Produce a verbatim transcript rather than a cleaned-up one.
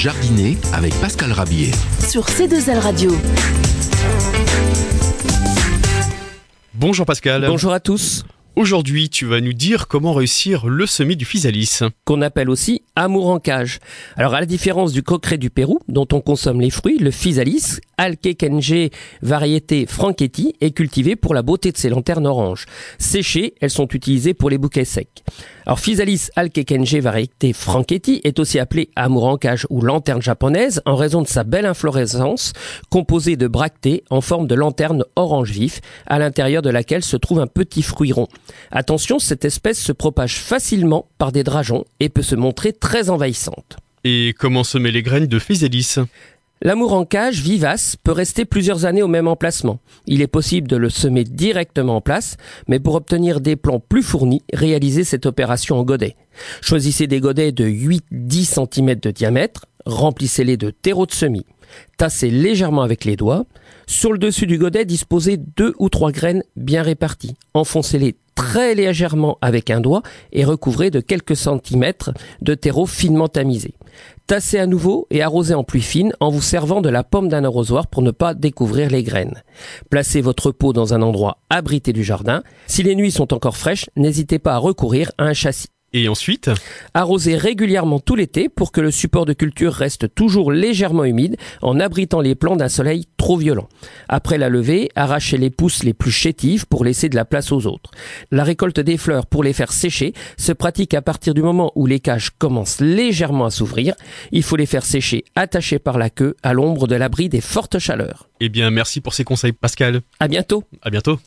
Jardiner avec Pascal Rabier. Sur C deux L Radio. Bonjour Pascal. Bonjour à tous. Aujourd'hui, tu vas nous dire comment réussir le semis du physalis. Qu'on appelle aussi amour en cage. Alors, à la différence du coqueret du Pérou, dont on consomme les fruits, le physalis, Alkekenje variété Franchetti, est cultivé pour la beauté de ses lanternes oranges. Séchées, elles sont utilisées pour les bouquets secs. Alors, physalis Alkekenje variété Franchetti est aussi appelé amour en cage ou lanterne japonaise en raison de sa belle inflorescence composée de bractées en forme de lanterne orange vif, à l'intérieur de laquelle se trouve un petit fruit rond. Attention, cette espèce se propage facilement par des drageons et peut se montrer très envahissante. Et comment semer les graines de physalis ? L'amour en cage vivace peut rester plusieurs années au même emplacement. Il est possible de le semer directement en place, mais pour obtenir des plants plus fournis, réalisez cette opération en godet. Choisissez des godets de huit à dix centimètres de diamètre, remplissez-les de terreau de semis. Tassez légèrement avec les doigts. Sur le dessus du godet, disposez deux ou trois graines bien réparties. Enfoncez-les très légèrement avec un doigt et recouvrez de quelques centimètres de terreau finement tamisé. Tassez à nouveau et arrosez en pluie fine en vous servant de la pomme d'un arrosoir pour ne pas découvrir les graines. Placez votre pot dans un endroit abrité du jardin. Si les nuits sont encore fraîches, n'hésitez pas à recourir à un châssis. Et ensuite ? Arrosez régulièrement tout l'été pour que le support de culture reste toujours légèrement humide en abritant les plants d'un soleil trop violent. Après la levée, arrachez les pousses les plus chétives pour laisser de la place aux autres. La récolte des fleurs pour les faire sécher se pratique à partir du moment où les cages commencent légèrement à s'ouvrir. Il faut les faire sécher attachées par la queue à l'ombre de l'abri des fortes chaleurs. Eh bien, merci pour ces conseils Pascal. À bientôt. À bientôt.